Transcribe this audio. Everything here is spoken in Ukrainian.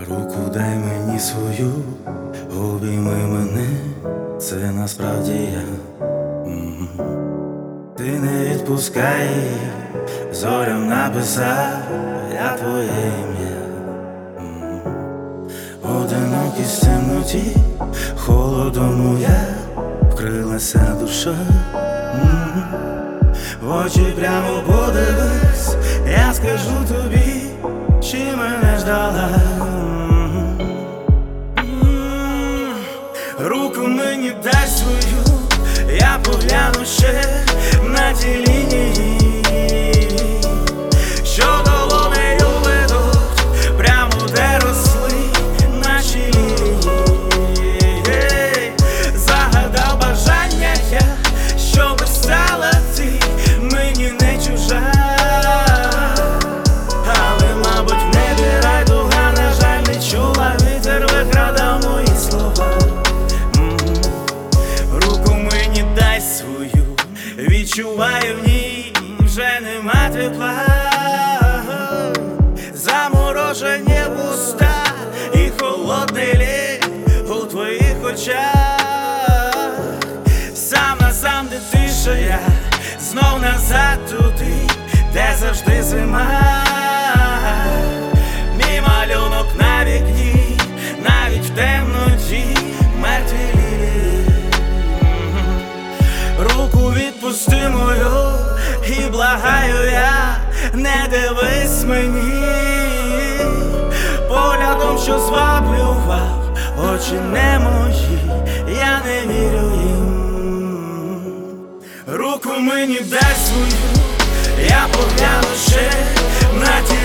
Руку дай мені свою, обійми мене, це насправді я. Ти не відпускай, зорям написав я твоє ім'я. Одинокість в темноті, холодом я вкрилася душа. В очі прямо подивись, я скажу тобі, чи мене ждала. Руку мені дай свою, я погляну ще на ті лінії, що долонею ведуть прямо де росли наші лілії. Загадав бажання я, щоби стала ти мені не чужа. Але, мабуть, в небі райдуга, на жаль, не чула, вітер викрадав мої слова. Руку мені дай свою, відчуваю в ній вже нема тепла. Заморожені вуста і холодний лід у твоїх очах. Сам на сам, де тиша я, знов назад туди, де завжди зима. Мій малюнок на вікні, навіть в темноті мертві лілії. Руку відпусти мою і благаю я, не дивись мені поглядом, що зваблював очі не мої, я не вірю їм. Руку мені дай свою, я погляну ще на ті